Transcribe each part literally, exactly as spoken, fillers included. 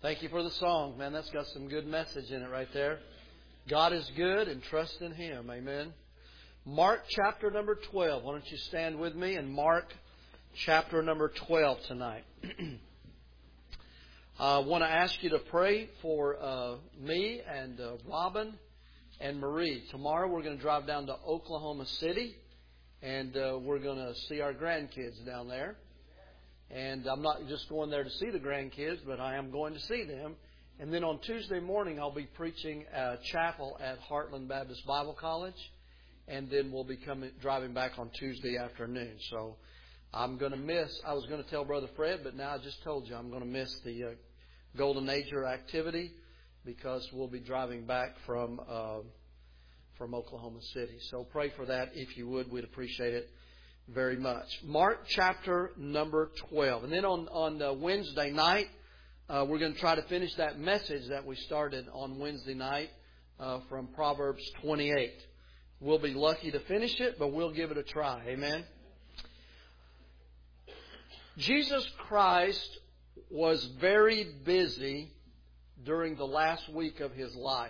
Thank you for the song, man. That's got some good message in it right there. God is good and trust in Him. Amen. Mark chapter number twelve. Why don't you stand with me in Mark chapter number twelve tonight. I want to ask you to pray for uh, me and uh, Robin and Marie. Tomorrow we're going to drive down to Oklahoma City, and uh, we're going to see our grandkids down there. And I'm not just going there to see the grandkids, but I am going to see them. And then on Tuesday morning, I'll be preaching a chapel at Heartland Baptist Bible College. And then we'll be coming, driving back on Tuesday afternoon. So I'm going to miss, I was going to tell Brother Fred, but now I just told you I'm going to miss the uh, Golden Ager activity because we'll be driving back from uh, from Oklahoma City. So pray for that if you would. We'd appreciate it very much. Mark chapter number twelve. And then on, on uh, Wednesday night, uh, we're going to try to finish that message that we started on Wednesday night uh, from Proverbs twenty-eight. We'll be lucky to finish it, but we'll give it a try. Amen. Jesus Christ was very busy during the last week of His life.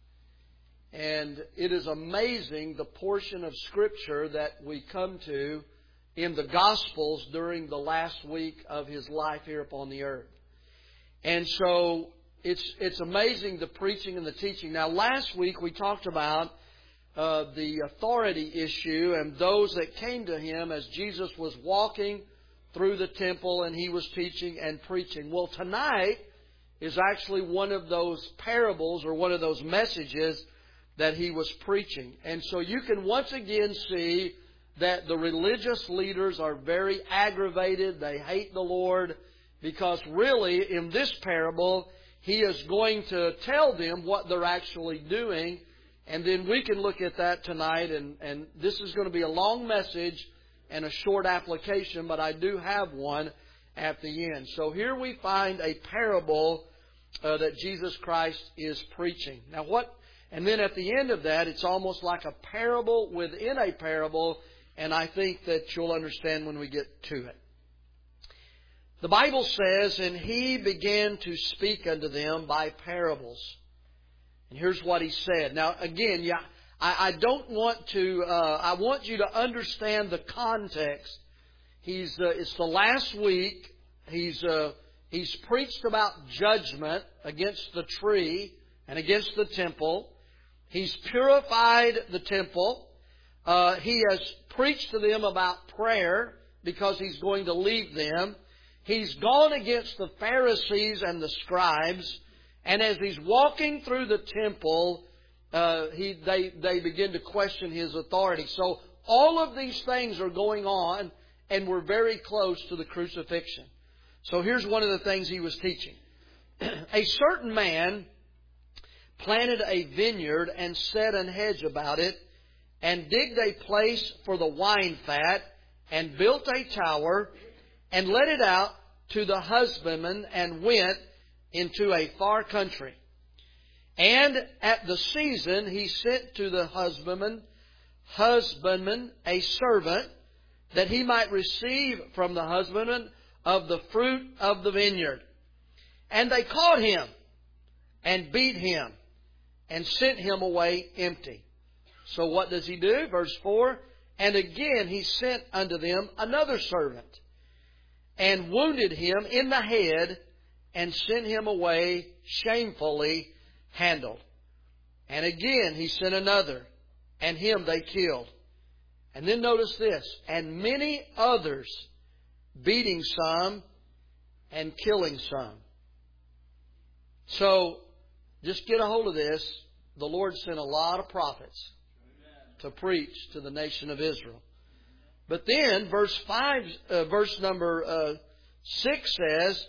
And it is amazing the portion of Scripture that we come to in the Gospels during the last week of His life here upon the earth. And so it's it's amazing the preaching and the teaching. Now, last week we talked about uh, the authority issue and those that came to Him as Jesus was walking through the temple and He was teaching and preaching. Well, tonight is actually one of those parables or one of those messages that He was preaching. And so you can once again see that the religious leaders are very aggravated. They hate the Lord because really in this parable He is going to tell them what they're actually doing. And then we can look at that tonight. And, and this is going to be a long message and a short application, but I do have one at the end. So here we find a parable uh, that Jesus Christ is preaching. Now what... And then at the end of that, it's almost like a parable within a parable, and I think that you'll understand when we get to it. The Bible says, and He began to speak unto them by parables. And here's what He said. Now, again, yeah, I, I don't want to, uh, I want you to understand the context. He's, uh, it's the last week. He's, uh, he's preached about judgment against the tree and against the temple. He's purified the temple. Uh, he has preached to them about prayer because He's going to leave them. He's gone against the Pharisees and the scribes. And as He's walking through the temple, uh, he, they, they begin to question His authority. So all of these things are going on, and we're very close to the crucifixion. So here's one of the things He was teaching. A certain man planted a vineyard and set an hedge about it, and digged a place for the wine fat, and built a tower, and let it out to the husbandman, and went into a far country. And at the season he sent to the husbandman, husbandman a servant, that he might receive from the husbandman of the fruit of the vineyard. And they caught him, and beat him, and sent him away empty. So what does he do? Verse four. And again he sent unto them another servant, and wounded him in the head, and sent him away shamefully handled. And again he sent another, and him they killed. And then notice this. And many others, beating some and killing some. So, just get a hold of this. The Lord sent a lot of prophets to preach to the nation of Israel. But then, verse five, uh, verse number uh, six says,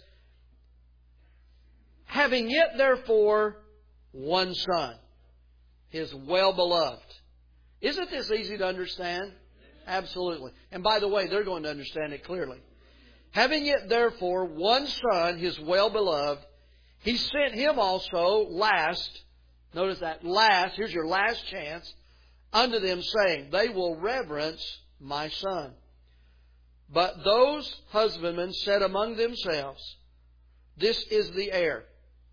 having yet therefore one son, His well-beloved. Isn't this easy to understand? Absolutely. And by the way, they're going to understand it clearly. Having yet therefore one son, His well-beloved, He sent him also last, notice that, last, here's your last chance, unto them, saying, they will reverence my son. But those husbandmen said among themselves, this is the heir.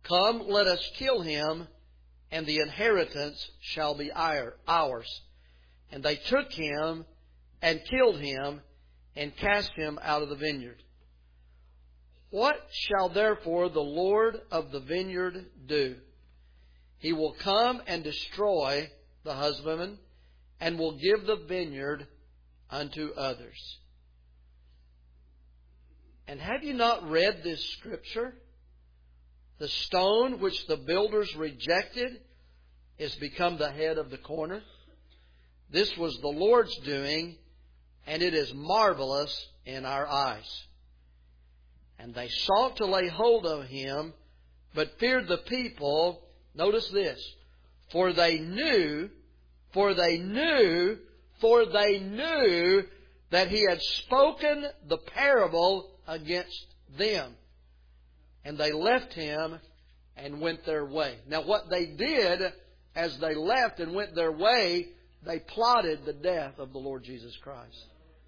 Come, let us kill him, and the inheritance shall be ours. And they took him and killed him and cast him out of the vineyard. What shall therefore the Lord of the vineyard do? He will come and destroy the husbandman, and will give the vineyard unto others. And have you not read this scripture? The stone which the builders rejected is become the head of the corner. This was the Lord's doing, and it is marvelous in our eyes. And they sought to lay hold of him, but feared the people. Notice this. For they knew, for they knew, for they knew that he had spoken the parable against them. And they left him and went their way. Now what they did as they left and went their way, they plotted the death of the Lord Jesus Christ.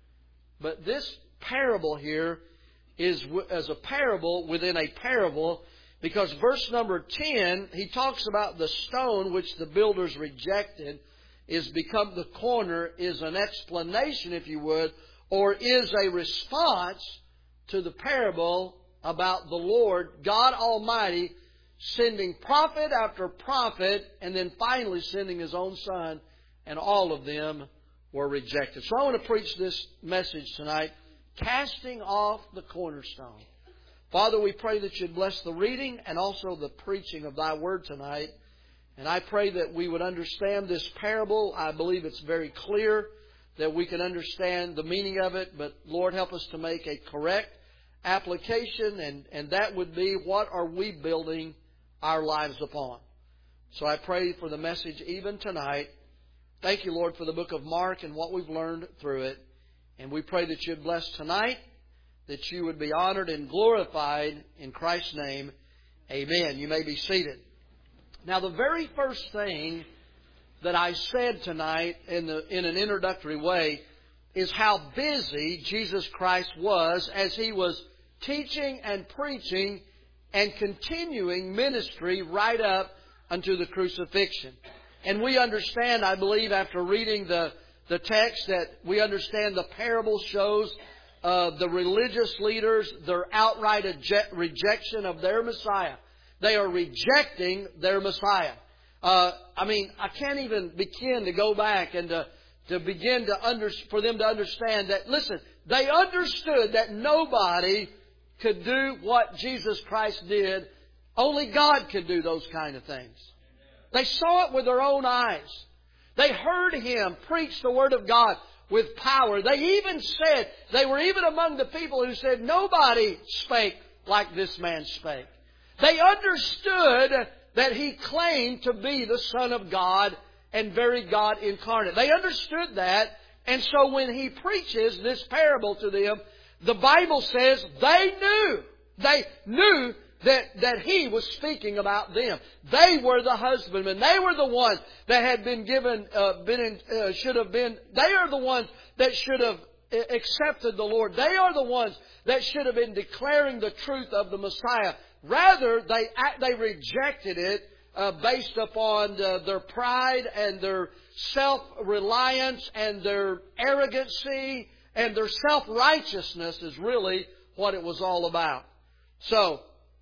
But this parable here is as a parable within a parable, because verse number ten, he talks about the stone which the builders rejected is become the corner, is an explanation, if you would, or is a response to the parable about the Lord God Almighty sending prophet after prophet, and then finally sending His own Son, and all of them were rejected. So I want to preach this message tonight, casting off the cornerstone. Father, we pray that You'd bless the reading and also the preaching of Thy Word tonight. And I pray that we would understand this parable. I believe it's very clear that we can understand the meaning of it. But Lord, help us to make a correct application. And, and that would be, what are we building our lives upon? So I pray for the message even tonight. Thank You, Lord, for the book of Mark and what we've learned through it. And we pray that You'd bless tonight, that You would be honored and glorified in Christ's name. Amen. You may be seated. Now, the very first thing that I said tonight in, the, in an introductory way is how busy Jesus Christ was as He was teaching and preaching and continuing ministry right up unto the crucifixion. And we understand, I believe, after reading the, the text, that we understand the parable shows uh, the religious leaders, their outright eject, rejection of their Messiah. They are rejecting their Messiah. Uh, I mean, I can't even begin to go back and to, to begin to under, for them to understand that, listen, they understood that nobody could do what Jesus Christ did. Only God could do those kind of things. They saw it with their own eyes. They heard Him preach the Word of God with power. They even said, they were even among the people who said, nobody spake like this man spake. They understood that He claimed to be the Son of God and very God incarnate. They understood that. And so when He preaches this parable to them, the Bible says they knew. They knew that, that He was speaking about them. They were the husbandmen. They were the ones that had been given, uh, been in, uh, should have been, they are the ones that should have accepted the Lord. They are the ones that should have been declaring the truth of the Messiah. Rather, they they rejected it uh, based upon uh, their pride and their self-reliance and their arrogancy and their self-righteousness is really what it was all about. So,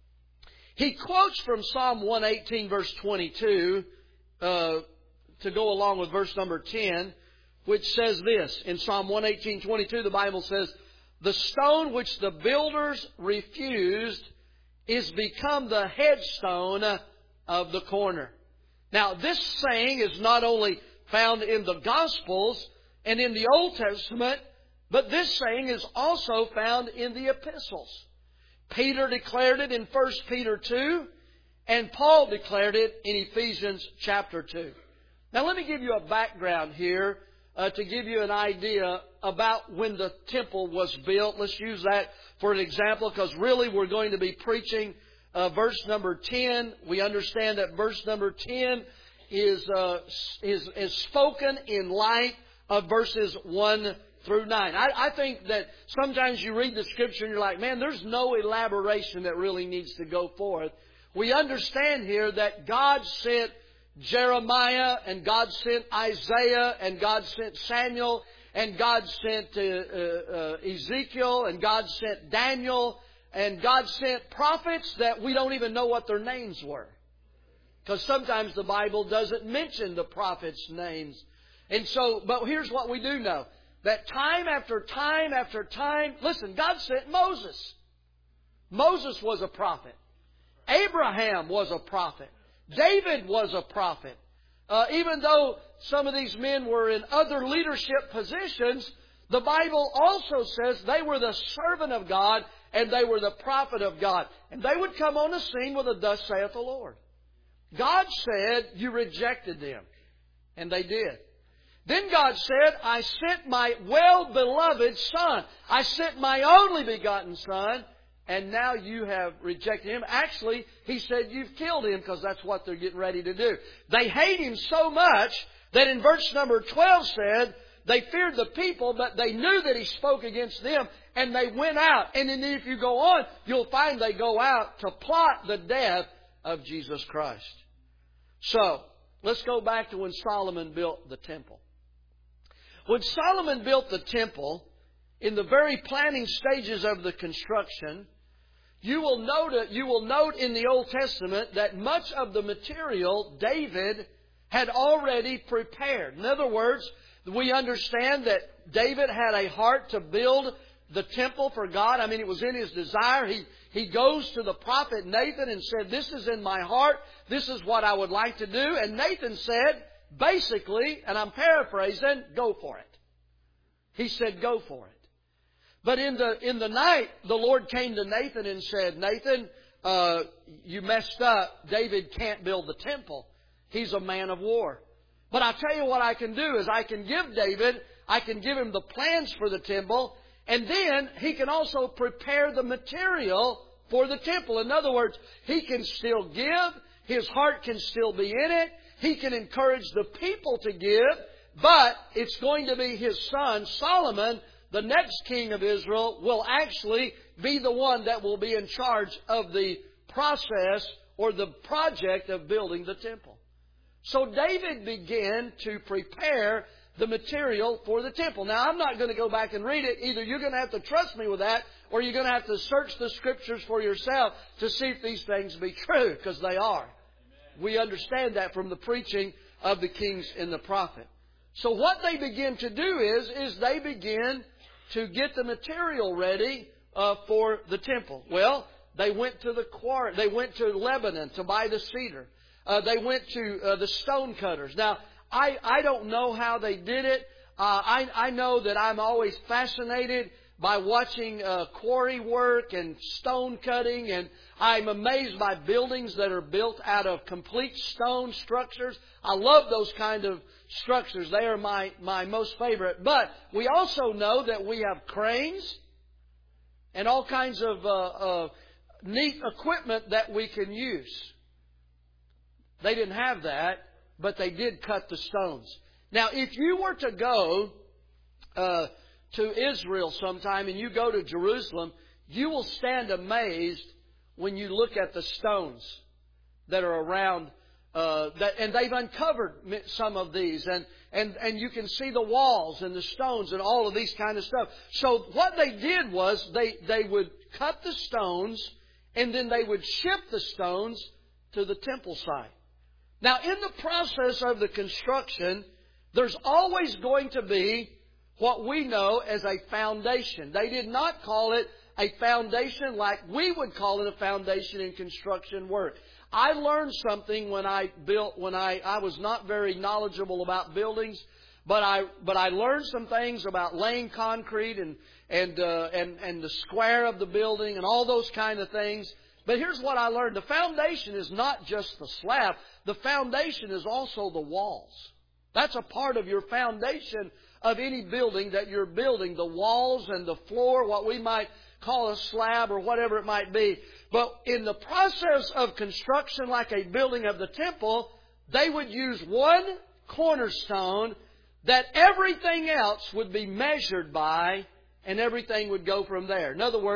he quotes from Psalm one eighteen, verse twenty-two, uh, to go along with verse number ten, which says this. In Psalm one eighteen, twenty-two, the Bible says, "The stone which the builders refused is become the headstone of the corner." Now, this saying is not only found in the Gospels and in the Old Testament, but this saying is also found in the epistles. Peter declared it in First Peter two, and Paul declared it in Ephesians chapter two. Now, let me give you a background here uh, to give you an idea about when the temple was built. Let's use that for an example, because really we're going to be preaching uh, verse number ten. We understand that verse number ten is, uh, is, is spoken in light of verses one through nine. I, I think that sometimes you read the Scripture and you're like, man, there's no elaboration that really needs to go forth. We understand here that God sent Jeremiah, and God sent Isaiah, and God sent Samuel, and God sent uh, uh, Ezekiel, and God sent Daniel, and God sent prophets that we don't even know what their names were. Because sometimes the Bible doesn't mention the prophets' names. And so, but here's what we do know. That time after time after time, listen, God sent Moses. Moses was a prophet. Abraham was a prophet. David was a prophet. Uh, even though some of these men were in other leadership positions, the Bible also says they were the servant of God and they were the prophet of God. And they would come on the scene with a thus saith the Lord. God said, you rejected them. And they did. Then God said, I sent my well-beloved Son. I sent my only begotten Son. And now you have rejected Him. Actually, He said you've killed Him because that's what they're getting ready to do. They hate Him so much that in verse number twelve said, they feared the people, but they knew that He spoke against them, and they went out. And then if you go on, you'll find they go out to plot the death of Jesus Christ. So, let's go back to when Solomon built the temple. When Solomon built the temple, in the very planning stages of the construction, you will note, you will note in the Old Testament that much of the material David had already prepared. In other words, we understand that David had a heart to build the temple for God. I mean, it was in his desire. He, he goes to the prophet Nathan and said, this is in my heart. This is what I would like to do. And Nathan said, basically, and I'm paraphrasing, go for it. He said, go for it. But in the in the night, the Lord came to Nathan and said, Nathan, uh, you messed up. David can't build the temple. He's a man of war. But I'll tell you what I can do is I can give David, I can give him the plans for the temple, and then he can also prepare the material for the temple. In other words, he can still give. His heart can still be in it. He can encourage the people to give. But it's going to be his son, Solomon, the next king of Israel, will actually be the one that will be in charge of the process or the project of building the temple. So David began to prepare the material for the temple. Now, I'm not going to go back and read it. Either you're going to have to trust me with that, or you're going to have to search the Scriptures for yourself to see if these things be true, because they are. We understand that from the preaching of the kings and the prophet. So what they begin to do is, is they begin to get the material ready uh, for the temple. Well, they went to the quarry. They went to Lebanon to buy the cedar. Uh, they went to uh, the stone cutters. Now, I, I don't know how they did it. Uh, I, I know that I'm always fascinated by watching uh, quarry work and stone cutting, and I'm amazed by buildings that are built out of complete stone structures. I love those kind of structures. They are my, my most favorite. But we also know that we have cranes and all kinds of uh, uh, neat equipment that we can use. They didn't have that, but they did cut the stones. Now, if you were to go uh, to Israel sometime and you go to Jerusalem, you will stand amazed when you look at the stones that are around. Uh, that, and they've uncovered some of these, and, and, and you can see the walls and the stones and all of these kind of stuff. So what they did was they, they would cut the stones, and then they would ship the stones to the temple site. Now, in the process of the construction, there's always going to be what we know as a foundation. They did not call it a foundation like we would call it a foundation in construction work. I learned something when I built, when I, I was not very knowledgeable about buildings, but I, but I learned some things about laying concrete and, and, uh, and, and the square of the building and all those kind of things. But here's what I learned. The foundation is not just the slab. The foundation is also the walls. That's a part of your foundation of any building that you're building. The walls and the floor, what we might call a slab or whatever it might be. But in the process of construction, like a building of the temple, they would use one cornerstone that everything else would be measured by, and everything would go from there. In other words,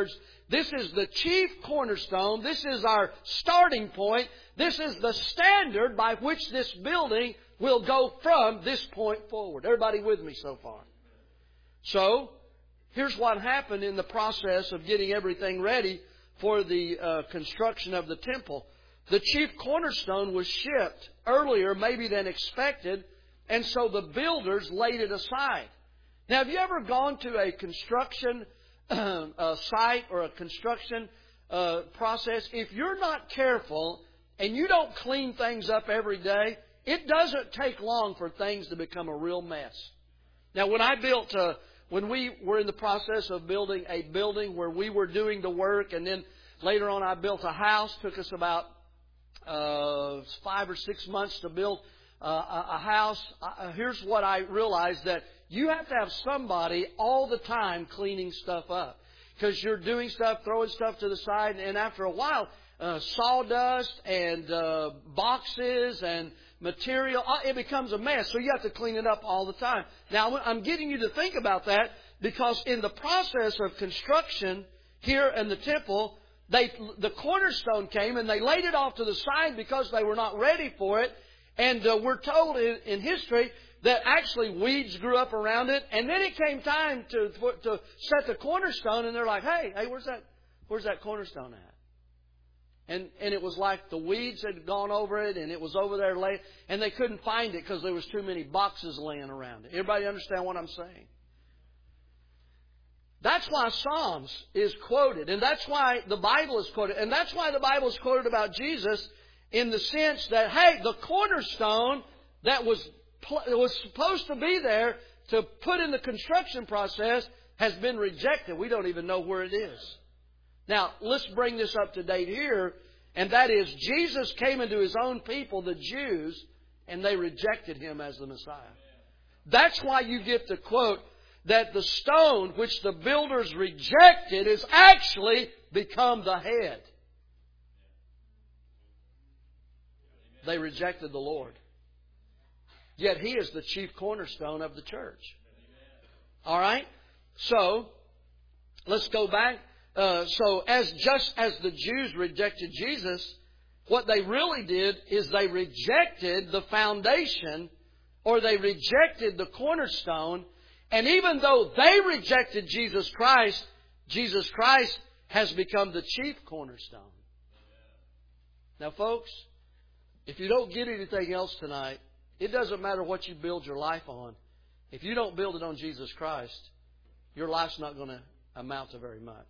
This is the chief cornerstone. This is our starting point. This is the standard by which this building will go from this point forward. Everybody with me so far? So, here's what happened in the process of getting everything ready for the uh, construction of the temple. The chief cornerstone was shipped earlier maybe than expected, and so the builders laid it aside. Now, have you ever gone to a construction uh, uh, site or a construction uh, process? If you're not careful and you don't clean things up every day, it doesn't take long for things to become a real mess. Now, when I built, uh, when we were in the process of building a building where we were doing the work, and then later on I built a house, took us about uh, five or six months to build uh, a, a house. Uh, here's what I realized, that you have to have somebody all the time cleaning stuff up, because you're doing stuff, throwing stuff to the side, and after a while, uh, sawdust and uh, boxes and material, it becomes a mess. So you have to clean it up all the time. Now, I'm getting you to think about that because in the process of construction here in the temple, they, the cornerstone came and they laid it off to the side because they were not ready for it. And uh, we're told in, in history that actually weeds grew up around it. And then it came time to, to set the cornerstone, and they're like, hey, hey, where's that, where's that cornerstone at? And and it was like the weeds had gone over it, and it was over there laying, and they couldn't find it because there was too many boxes laying around it. Everybody understand what I'm saying? That's why Psalms is quoted, and that's why the Bible is quoted, and that's why the Bible is quoted about Jesus in the sense that, hey, the cornerstone that was was supposed to be there to put in the construction process has been rejected. We don't even know where it is. Now, let's bring this up to date here, and that is Jesus came into His own people, the Jews, and they rejected Him as the Messiah. That's why you get the quote that the stone which the builders rejected is actually become the head. They rejected the Lord. Yet He is the chief cornerstone of the church. All right? So, let's go back. Uh, so as just as the Jews rejected Jesus, what they really did is they rejected the foundation, or they rejected the cornerstone. And even though they rejected Jesus Christ, Jesus Christ has become the chief cornerstone. Now, folks, if you don't get anything else tonight, it doesn't matter what you build your life on. If you don't build it on Jesus Christ, your life's not going to amount to very much.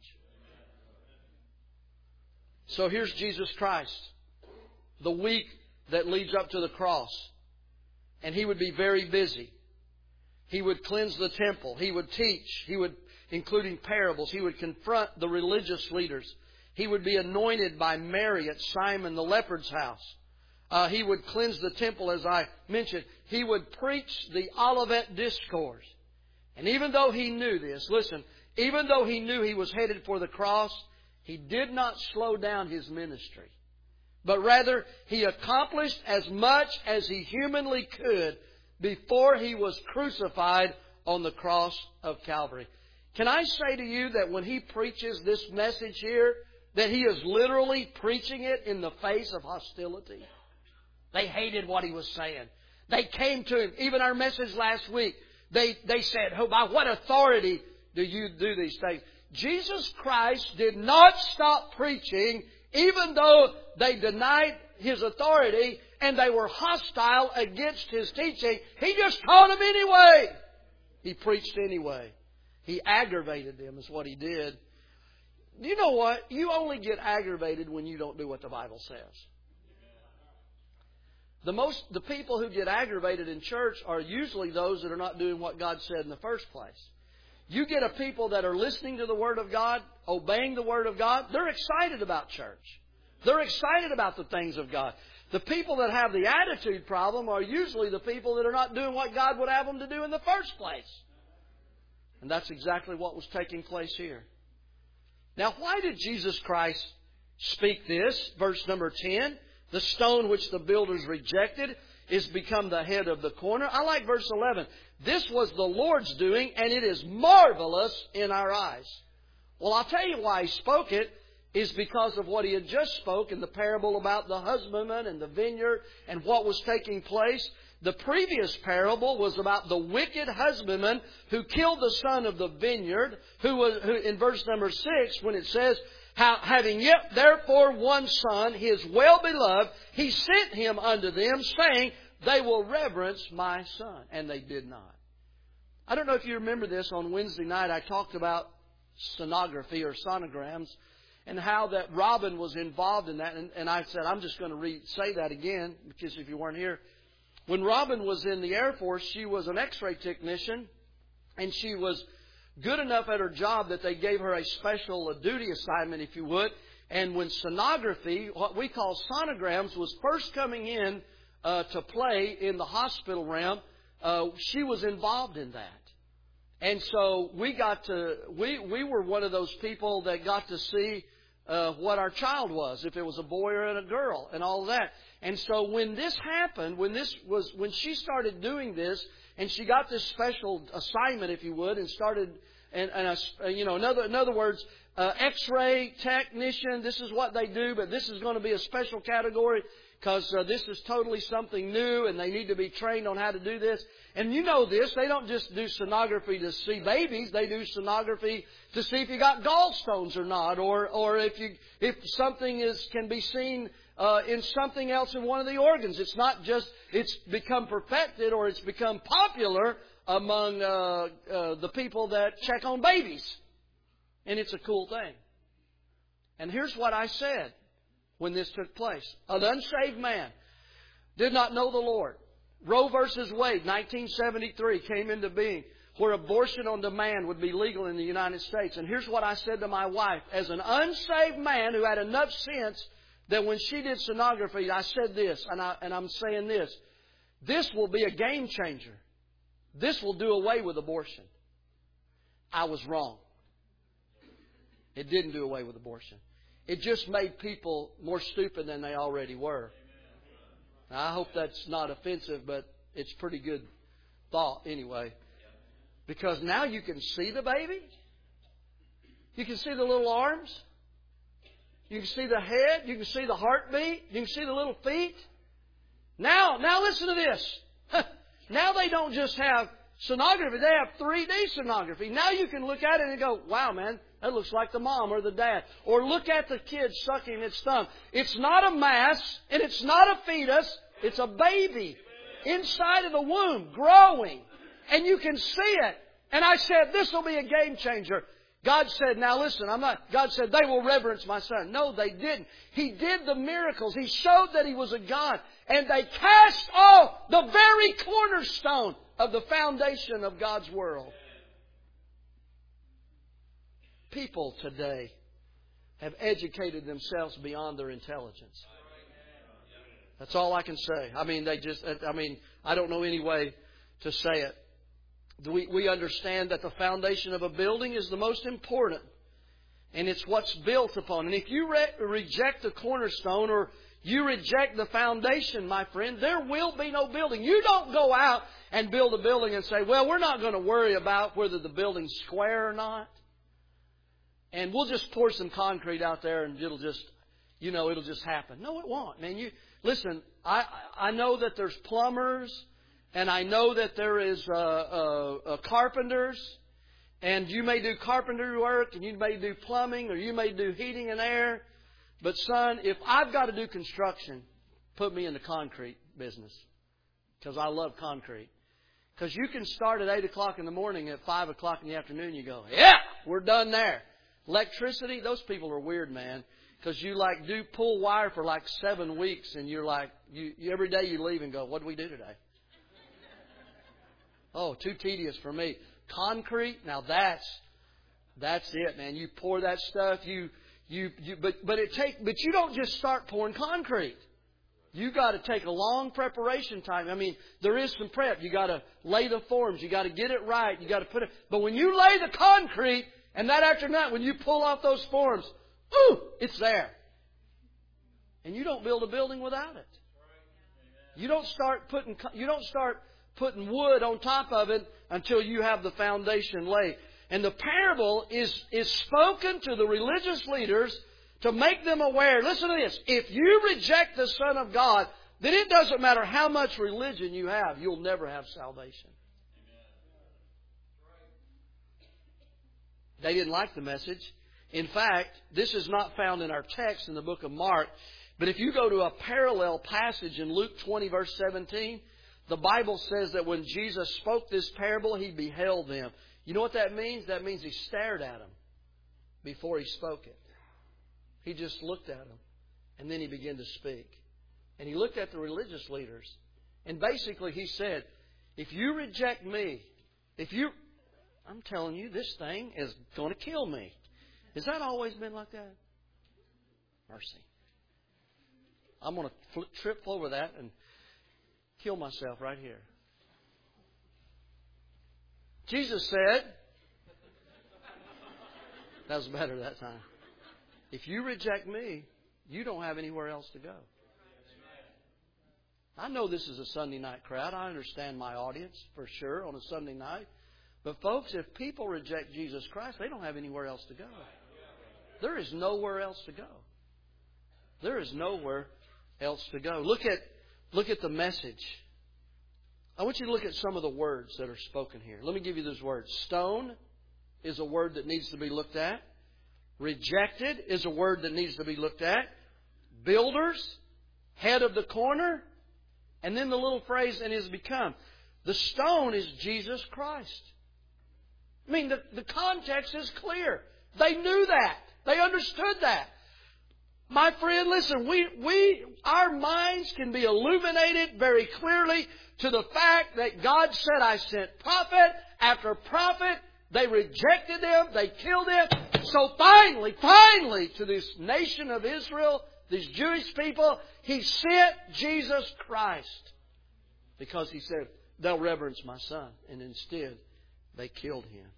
So here's Jesus Christ, the week that leads up to the cross. And He would be very busy. He would cleanse the temple. He would teach. He would, including parables. He would confront the religious leaders. He would be anointed by Mary at Simon the leper's house. Uh, he would cleanse the temple, as I mentioned. He would preach the Olivet Discourse. And even though He knew this, listen, even though He knew He was headed for the cross, He did not slow down His ministry, but rather He accomplished as much as He humanly could before He was crucified on the cross of Calvary. Can I say to you that when He preaches this message here, that He is literally preaching it in the face of hostility? They hated what He was saying. They came to Him. Even our message last week, they, they said, oh, by what authority do you do these things? Jesus Christ did not stop preaching even though they denied His authority and they were hostile against His teaching. He just taught them anyway. He preached anyway. He aggravated them is what He did. Do you know what? You only get aggravated when you don't do what the Bible says. The most, the people who get aggravated in church are usually those that are not doing what God said in the first place. You get a people that are listening to the Word of God, obeying the Word of God, they're excited about church. They're excited about the things of God. The people that have the attitude problem are usually the people that are not doing what God would have them to do in the first place. And that's exactly what was taking place here. Now, why did Jesus Christ speak this? Verse number ten, the stone which the builders rejected is become the head of the corner. I like verse eleven. This was the Lord's doing, and it is marvelous in our eyes. Well, I'll tell you why he spoke it is because of what he had just spoke in the parable about the husbandman and the vineyard and what was taking place. The previous parable was about the wicked husbandman who killed the son of the vineyard, who was who, in verse number six, when it says, How, having yet therefore one son, his well-beloved, he sent him unto them, saying, They will reverence my son. And they did not. I don't know if you remember this. On Wednesday night I talked about sonography or sonograms and how that Robin was involved in that. And, and I said, I'm just going to re- say that again, because if you weren't here. When Robin was in the Air Force, she was an X-ray technician, and she was good enough at her job that they gave her a special duty assignment, if you would. And when sonography, what we call sonograms, was first coming in uh, to play in the hospital realm, uh, she was involved in that. And so we got to, we, we were one of those people that got to see uh, what our child was, if it was a boy or a girl, and all of that. And so when this happened, when this was, when she started doing this, and she got this special assignment, if you would, and started, and, and uh, you know, in other, in other words, uh, X-ray technician, this is what they do, but this is going to be a special category because uh, this is totally something new, and they need to be trained on how to do this. And you know this, they don't just do sonography to see babies, they do sonography to see if you got gallstones or not, or or if you if something is can be seen uh, in something else in one of the organs. It's not just it's become perfected or it's become popular among uh, uh, the people that check on babies, and it's a cool thing. And here's what I said when this took place: an unsaved man did not know the Lord. Roe versus Wade, nineteen seventy-three, came into being, where abortion on demand would be legal in the United States. And here's what I said to my wife. As an unsaved man who had enough sense that when she did sonography, I said this, and, I, and I'm saying this, this will be a game changer. This will do away with abortion. I was wrong. It didn't do away with abortion. It just made people more stupid than they already were. Now, I hope that's not offensive, but it's pretty good thought anyway. Because now you can see the baby. You can see the little arms. You can see the head. You can see the heartbeat. You can see the little feet. Now, now listen to this. Now they don't just have sonography. They have three D sonography. Now you can look at it and go, wow, man, that looks like the mom or the dad. Or look at the kid sucking its thumb. It's not a mass and it's not a fetus. It's a baby inside of the womb growing. And you can see it. And I said, this will be a game changer. God said, now listen, I'm not, God said, they will reverence my son. No, they didn't. He did the miracles. He showed that He was a God. And they cast off the very cornerstone of the foundation of God's world. People today have educated themselves beyond their intelligence. That's all I can say. I mean, they just, I mean, I don't know any way to say it. We, we understand that the foundation of a building is the most important. And it's what's built upon. And if you re- reject the cornerstone or you reject the foundation, my friend, there will be no building. You don't go out and build a building and say, well, we're not going to worry about whether the building's square or not. And we'll just pour some concrete out there and it'll just, you know, it'll just happen. No, it won't, man. You listen, I, I know that there's plumbers and I know that there is uh, uh, uh, carpenters, and you may do carpentry work and you may do plumbing or you may do heating and air. But son, if I've got to do construction, put me in the concrete business because I love concrete. Because you can start at eight o'clock in the morning, at five o'clock in the afternoon you go, yeah, we're done there. Electricity, those people are weird, man. Because you like do pull wire for like seven weeks and you're like, you, you every day you leave and go, what do we do today? Oh, too tedious for me. Concrete, now that's that's it, man. You pour that stuff, you you you but but it take but you don't just start pouring concrete. You got to take a long preparation time. I mean, there is some prep. You got to lay the forms, you got to get it right, you got to put it. But when you lay the concrete, and that afternoon when you pull off those forms, ooh, it's there. And you don't build a building without it. You don't start putting you don't start putting wood on top of it until you have the foundation laid. And the parable is, is spoken to the religious leaders to make them aware. Listen to this. If you reject the Son of God, then it doesn't matter how much religion you have. You'll never have salvation. They didn't like the message. In fact, this is not found in our text in the book of Mark. But if you go to a parallel passage in Luke twenty, verse seventeen, the Bible says that when Jesus spoke this parable, He beheld them. You know what that means? That means He stared at them before He spoke it. He just looked at them, and then He began to speak. And He looked at the religious leaders. And basically He said, if you reject me, if you... I'm telling you, this thing is going to kill me. Has that always been like that? Mercy. I'm going to flip, trip over that and kill myself right here. Jesus said, that was better that time. If you reject me, you don't have anywhere else to go. I know this is a Sunday night crowd. I understand my audience for sure on a Sunday night. But folks, if people reject Jesus Christ, they don't have anywhere else to go. There is nowhere else to go. There is nowhere else to go. Look at, look at the message. I want you to look at some of the words that are spoken here. Let me give you those words. Stone is a word that needs to be looked at. Rejected is a word that needs to be looked at. Builders, head of the corner, and then the little phrase, and is become. The stone is Jesus Christ. I mean, the, the context is clear. They knew that. They understood that. My friend, listen, we, we, our minds can be illuminated very clearly to the fact that God said, I sent prophet after prophet. They rejected them. They killed them. So finally, finally, to this nation of Israel, these Jewish people, He sent Jesus Christ. Because He said, they'll reverence my Son. And instead, they killed Him.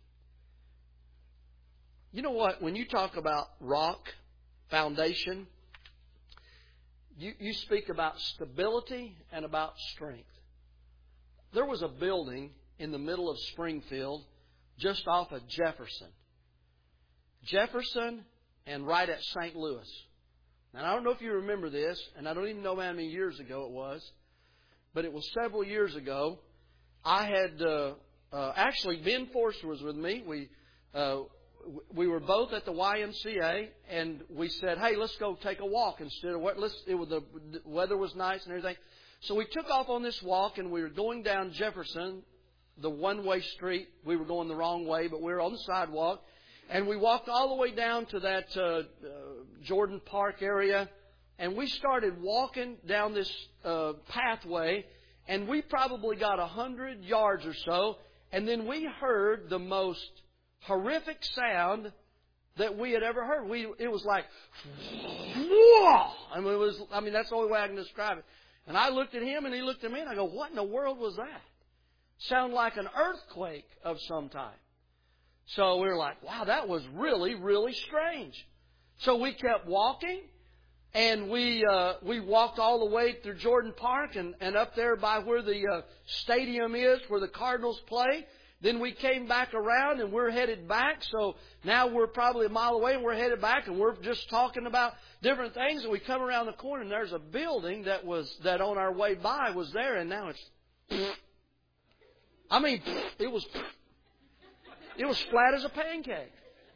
You know what? When you talk about rock, foundation, you, you speak about stability and about strength. There was a building in the middle of Springfield just off of Jefferson. Jefferson and right at Saint Louis. And I don't know if you remember this, and I don't even know how many years ago it was, but it was several years ago. I had, uh, uh, actually, Ben Forster was with me. We, uh, we were both at the Y M C A, and we said, hey, let's go take a walk instead of what, let's, it was, the weather was nice and everything. So we took off on this walk, and we were going down Jefferson, the one-way street. We were going the wrong way, but we were on the sidewalk. And we walked all the way down to that uh, uh, Jordan Park area. And we started walking down this uh, pathway. And we probably got a hundred yards or so. And then we heard the most horrific sound that we had ever heard. We It was like, whoa! I mean, it was, I mean, that's the only way I can describe it. And I looked at him and he looked at me and I go, what in the world was that? Sounded like an earthquake of some type. So we were like, wow, that was really, really strange. So we kept walking, and we uh, we walked all the way through Jordan Park and, and up there by where the uh, stadium is, where the Cardinals play. Then we came back around, and we're headed back. So now we're probably a mile away, and we're headed back, and we're just talking about different things. And we come around the corner, and there's a building that was that on our way by was there, and now it's... I mean, it was... It was flat as a pancake.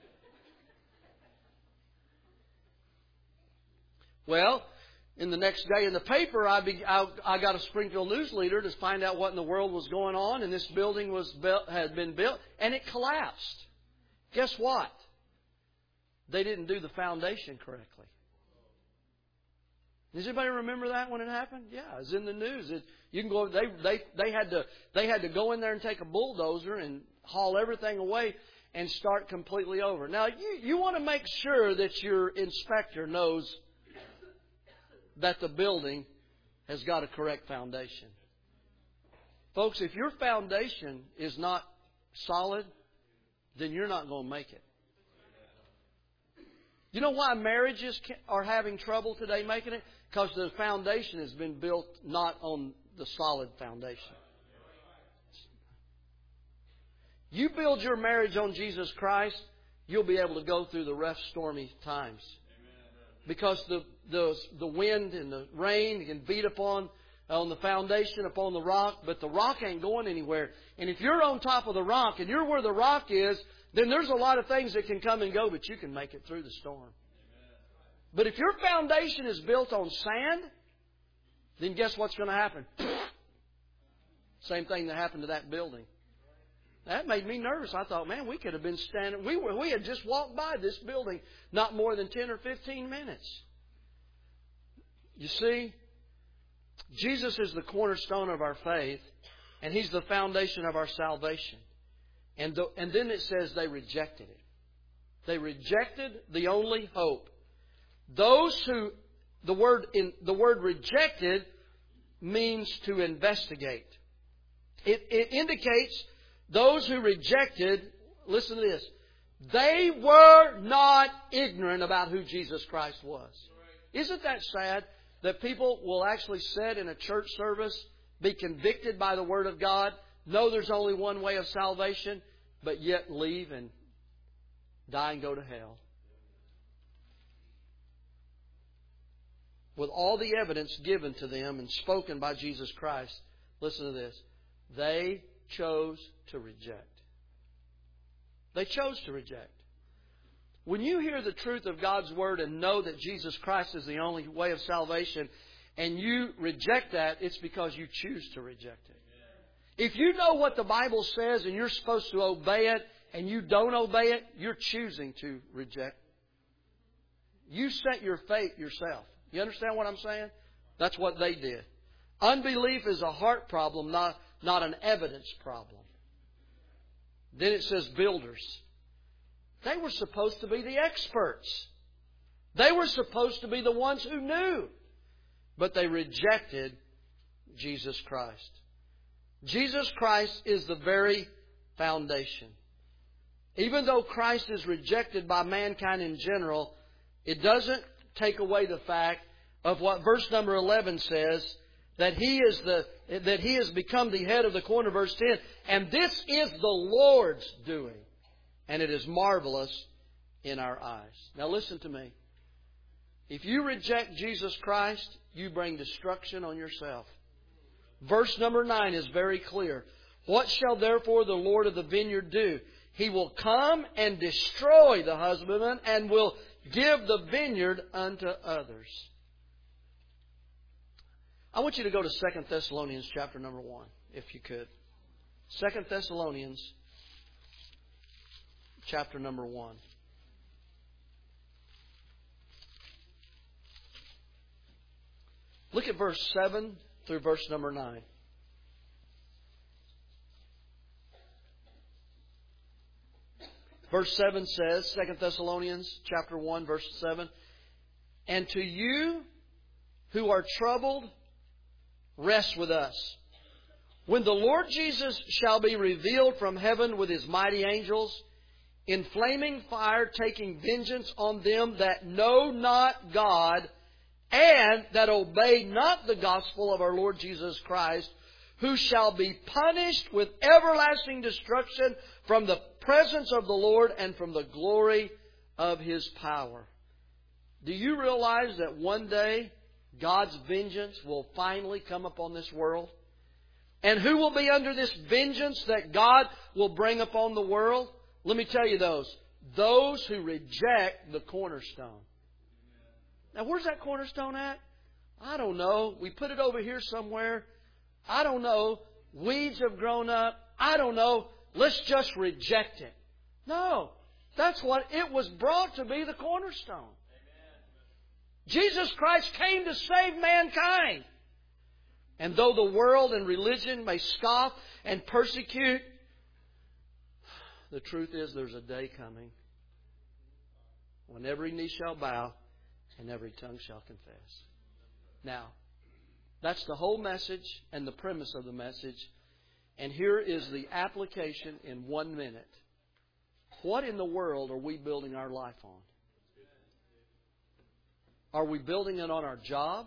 Well, in the next day in the paper, I, be, I, I got a Springfield News leader to find out what in the world was going on, and this building was built, had been built, and it collapsed. Guess what? They didn't do the foundation correctly. Does anybody remember that when it happened? Yeah, it was in the news. It, you can go. They they they had to they had to go in there and take a bulldozer and haul everything away and start completely over. Now, you, you want to make sure that your inspector knows that the building has got a correct foundation. Folks, if your foundation is not solid, then you're not going to make it. You know why marriages are having trouble today making it? Because the foundation has been built not on the solid foundation. You build your marriage on Jesus Christ, you'll be able to go through the rough, stormy times. Because the, the, the wind and the rain can beat upon on the foundation, upon the rock, but the rock ain't going anywhere. And if you're on top of the rock and you're where the rock is, then there's a lot of things that can come and go, but you can make it through the storm. But if your foundation is built on sand, then guess what's going to happen? Same thing that happened to that building. That made me nervous. I thought, man, we could have been standing. We were, we had just walked by this building not more than ten or fifteen minutes. You see, Jesus is the cornerstone of our faith, and He's the foundation of our salvation. And, the, and then it says they rejected it. They rejected the only hope. Those who, the word in the word rejected means to investigate. It, it indicates those who rejected, listen to this, they were not ignorant about who Jesus Christ was. Isn't that sad that people will actually sit in a church service, be convicted by the Word of God, know there's only one way of salvation, but yet leave and die and go to hell? With all the evidence given to them and spoken by Jesus Christ, listen to this, they chose to reject. They chose to reject. When you hear the truth of God's Word and know that Jesus Christ is the only way of salvation, and you reject that, it's because you choose to reject it. If you know what the Bible says and you're supposed to obey it, and you don't obey it, you're choosing to reject. You set your fate yourself. You understand what I'm saying? That's what they did. Unbelief is a heart problem, not, not an evidence problem. Then it says builders. They were supposed to be the experts. They were supposed to be the ones who knew. But they rejected Jesus Christ. Jesus Christ is the very foundation. Even though Christ is rejected by mankind in general, it doesn't take away the fact of what verse number eleven says, that He is the that He has become the head of the corner, verse ten. And this is the Lord's doing, and it is marvelous in our eyes. Now listen to me. If you reject Jesus Christ, you bring destruction on yourself. Verse number nine is very clear. What shall therefore the Lord of the vineyard do? He will come and destroy the husbandman and will give the vineyard unto others. I want you to go to Second Thessalonians chapter number one, if you could. Second Thessalonians chapter number one. Look at verse seven through verse number nine. Verse seven says, Second Thessalonians chapter one, verse seven, and to you who are troubled, rest with us. When the Lord Jesus shall be revealed from heaven with His mighty angels, in flaming fire, taking vengeance on them that know not God, and that obey not the gospel of our Lord Jesus Christ, who shall be punished with everlasting destruction from the presence of the Lord and from the glory of His power. Do you realize that one day God's vengeance will finally come upon this world? And who will be under this vengeance that God will bring upon the world? Let me tell you those. Those who reject the cornerstone. Now, where's that cornerstone at? I don't know. We put it over here somewhere. I don't know. Weeds have grown up. I don't know. Let's just reject it. No. That's what it was brought to be, the cornerstone. Amen. Jesus Christ came to save mankind. And though the world and religion may scoff and persecute, the truth is there's a day coming when every knee shall bow and every tongue shall confess. Now, that's the whole message and the premise of the message. And here is the application in one minute. What in the world are we building our life on? Are we building it on our job?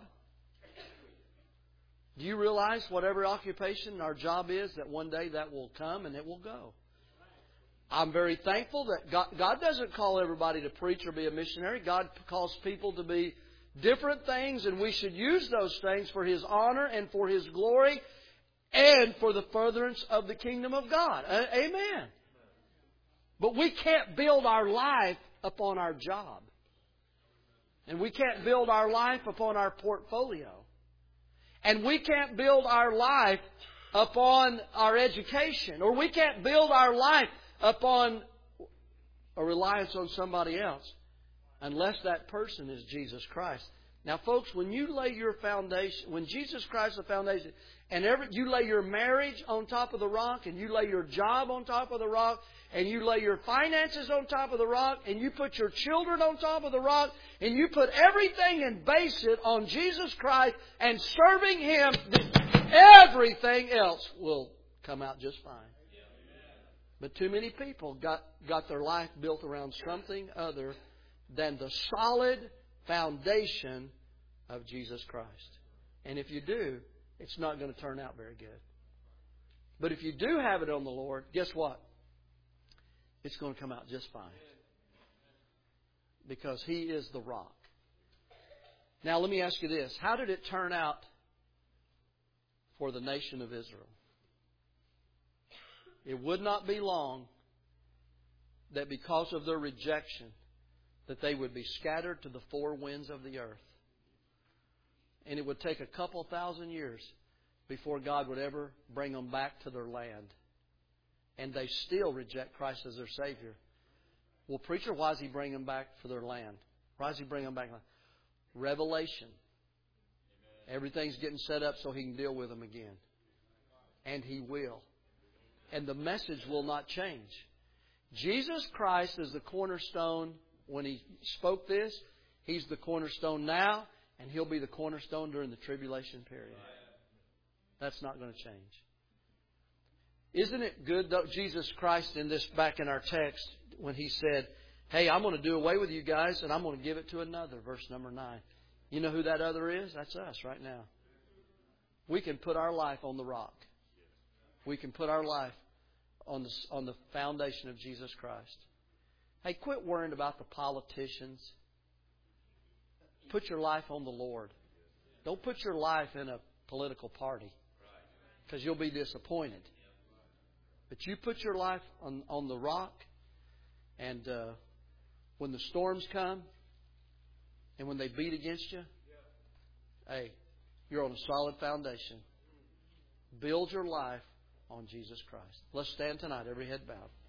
Do you realize whatever occupation our job is, that one day that will come and it will go? I'm very thankful that God, God doesn't call everybody to preach or be a missionary. God calls people to be different things, and we should use those things for His honor and for His glory and for the furtherance of the kingdom of God. Amen. But we can't build our life upon our job. And we can't build our life upon our portfolio. And we can't build our life upon our education. Or we can't build our life upon a reliance on somebody else unless that person is Jesus Christ. Now, folks, when you lay your foundation, when Jesus Christ is the foundation, and every, you lay your marriage on top of the rock, and you lay your job on top of the rock, and you lay your finances on top of the rock, and you put your children on top of the rock, and you put everything and base it on Jesus Christ and serving Him, everything else will come out just fine. But too many people got, got their life built around something other than the solid foundation of Jesus Christ. And if you do, it's not going to turn out very good. But if you do have it on the Lord, guess what? It's going to come out just fine. Because He is the rock. Now let me ask you this. How did it turn out for the nation of Israel? It would not be long that because of their rejection, that they would be scattered to the four winds of the earth. And it would take a couple thousand years before God would ever bring them back to their land. And they still reject Christ as their Savior. Well, preacher, why does He bring them back for their land? Why does He bring them back? Revelation. Everything's getting set up so He can deal with them again. And He will. And the message will not change. Jesus Christ is the cornerstone. When He spoke this, He's the cornerstone now, and He'll be the cornerstone during the tribulation period. That's not going to change. Isn't it good, though, Jesus Christ in this, back in our text, when He said, hey, I'm going to do away with you guys, and I'm going to give it to another, verse number nine. You know who that other is? That's us right now. We can put our life on the rock. We can put our life on the, on the foundation of Jesus Christ. Hey, quit worrying about the politicians. Put your life on the Lord. Don't put your life in a political party, because you'll be disappointed. But you put your life on, on the rock, and uh, when the storms come, and when they beat against you, hey, you're on a solid foundation. Build your life on Jesus Christ. Let's stand tonight, every head bowed.